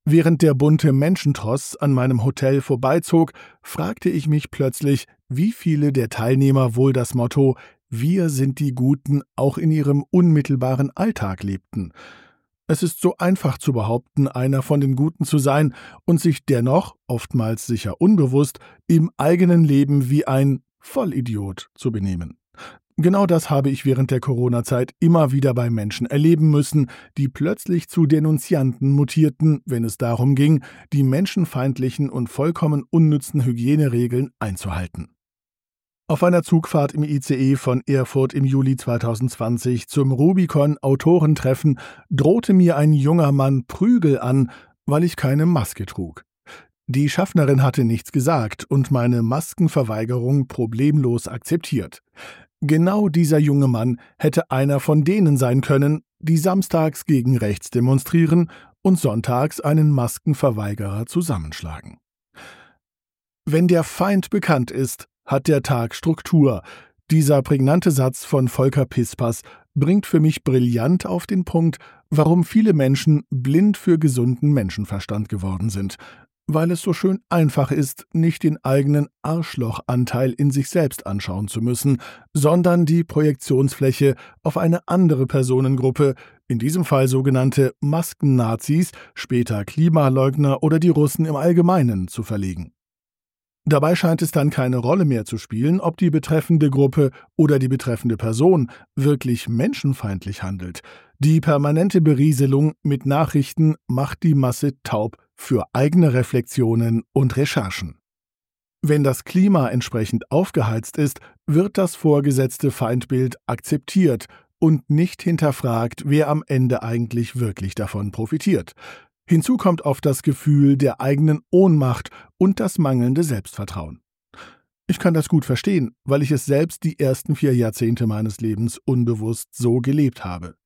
Während der bunte Menschentross an meinem Hotel vorbeizog, fragte ich mich plötzlich, wie viele der Teilnehmer wohl das Motto „Wir sind die Guten" auch in ihrem unmittelbaren Alltag lebten. Es ist so einfach zu behaupten, einer von den Guten zu sein und sich dennoch, oftmals sicher unbewusst, im eigenen Leben wie ein Vollidiot zu benehmen. Genau das habe ich während der Corona-Zeit immer wieder bei Menschen erleben müssen, die plötzlich zu Denunzianten mutierten, wenn es darum ging, die menschenfeindlichen und vollkommen unnützen Hygieneregeln einzuhalten. Auf einer Zugfahrt im ICE von Erfurt im Juli 2020 zum Rubicon-Autorentreffen drohte mir ein junger Mann Prügel an, weil ich keine Maske trug. Die Schaffnerin hatte nichts gesagt und meine Maskenverweigerung problemlos akzeptiert. Genau dieser junge Mann hätte einer von denen sein können, die samstags gegen rechts demonstrieren und sonntags einen Maskenverweigerer zusammenschlagen. Wenn der Feind bekannt ist, hat der Tag Struktur. Dieser prägnante Satz von Volker Pispers bringt für mich brillant auf den Punkt, warum viele Menschen blind für gesunden Menschenverstand geworden sind. Weil es so schön einfach ist, nicht den eigenen Arschlochanteil in sich selbst anschauen zu müssen, sondern die Projektionsfläche auf eine andere Personengruppe, in diesem Fall sogenannte Masken-Nazis, später Klimaleugner oder die Russen im Allgemeinen, zu verlegen. Dabei scheint es dann keine Rolle mehr zu spielen, ob die betreffende Gruppe oder die betreffende Person wirklich menschenfeindlich handelt. Die permanente Berieselung mit Nachrichten macht die Masse taub für eigene Reflexionen und Recherchen. Wenn das Klima entsprechend aufgeheizt ist, wird das vorgesetzte Feindbild akzeptiert und nicht hinterfragt, wer am Ende eigentlich wirklich davon profitiert. Hinzu kommt oft das Gefühl der eigenen Ohnmacht und das mangelnde Selbstvertrauen. Ich kann das gut verstehen, weil ich es selbst die ersten 4 Jahrzehnte meines Lebens unbewusst so gelebt habe.